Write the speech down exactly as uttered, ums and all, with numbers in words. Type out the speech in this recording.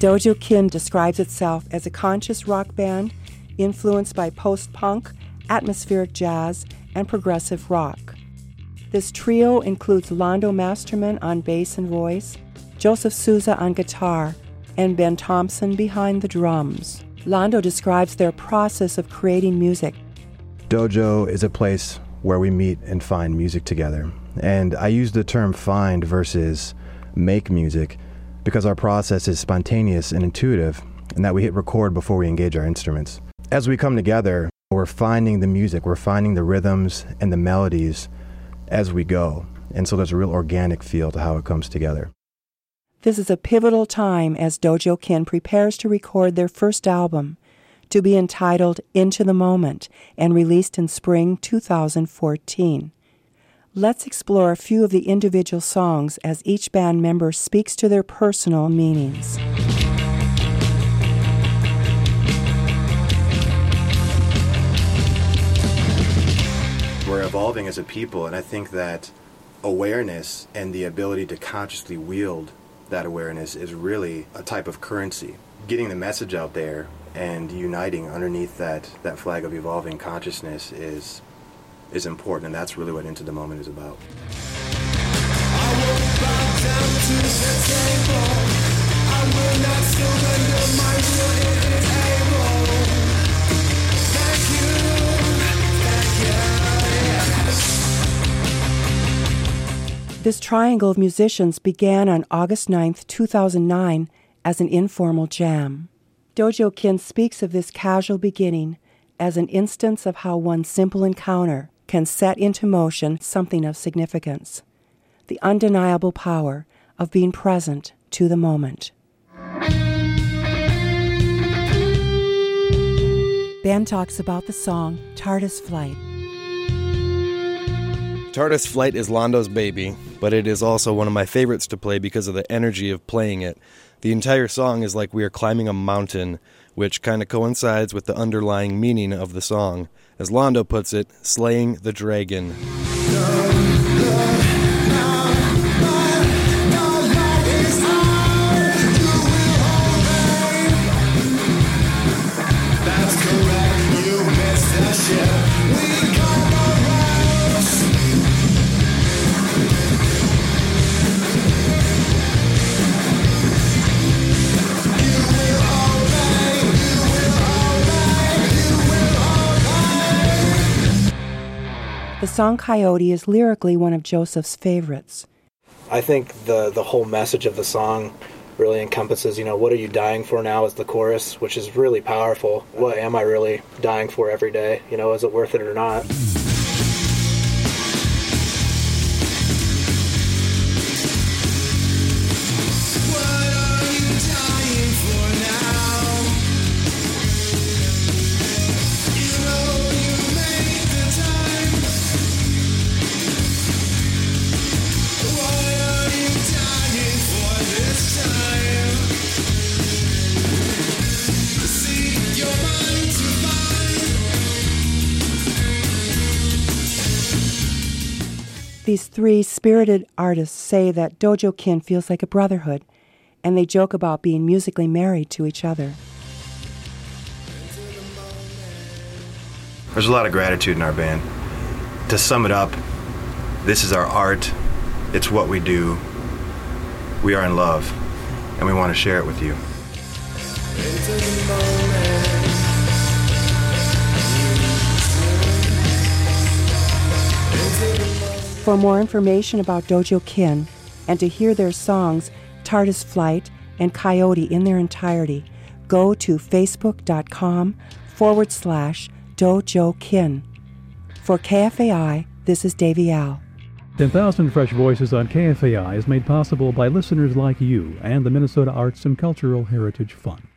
Dojo Kin describes itself as a conscious rock band influenced by post-punk, atmospheric jazz, and progressive rock. This trio includes Londo Masterman on bass and voice, Joseph Souza on guitar, and Ben Thompson behind the drums. Londo describes their process of creating music. Dojo is a place where we meet and find music together. And I use the term find versus make music because our process is spontaneous and intuitive, and that we hit record before we engage our instruments. As we come together, we're finding the music, we're finding the rhythms and the melodies as we go. And so there's a real organic feel to how it comes together. This is a pivotal time as Dojo Kin prepares to record their first album, to be entitled Into the Moment and released in spring two thousand fourteen. Let's explore a few of the individual songs as each band member speaks to their personal meanings. We're evolving as a people, and I think that awareness and the ability to consciously wield that awareness is really a type of currency. Getting the message out there and uniting underneath that, that flag of evolving consciousness is is important, and that's really what Into the Moment is about. I will bow down to the table. I will not surrender my will if it's able. Thank you, thank you. This triangle of musicians began on August ninth, two thousand nine as an informal jam. Dojo Kin speaks of this casual beginning as an instance of how one simple encounter can set into motion something of significance, the undeniable power of being present to the moment. Ben talks about the song TARDIS Flight. TARDIS Flight is Londo's baby, but it is also one of my favorites to play because of the energy of playing it. The entire song is like we are climbing a mountain, which kind of coincides with the underlying meaning of the song. As Londo puts it, slaying the dragon. That's correct, you missed the ship. We got the rails. You will obey, you will obey, you will obey. The song Coyote is lyrically one of Joseph's favorites. I think the the whole message of the song really encompasses, you know, what are you dying for now is the chorus, which is really powerful. What am I really dying for every day? You know, is it worth it or not? What are you dying for now? You know you make the time. What are you dying for this time? Seek your mind to find. These three spirited artists say that Dojo Kin feels like a brotherhood, and they joke about being musically married to each other. There's a lot of gratitude in our band. To sum it up, this is our art. It's what we do. We are in love, and we want to share it with you. Into the moment. Into the moment. For more information about Dojo Kin and to hear their songs TARDIS Flight and Coyote in their entirety, go to facebook.com forward slash Dojo Kin. For K F A I, this is Davy Al. ten thousand Fresh Voices on K F A I is made possible by listeners like you and the Minnesota Arts and Cultural Heritage Fund.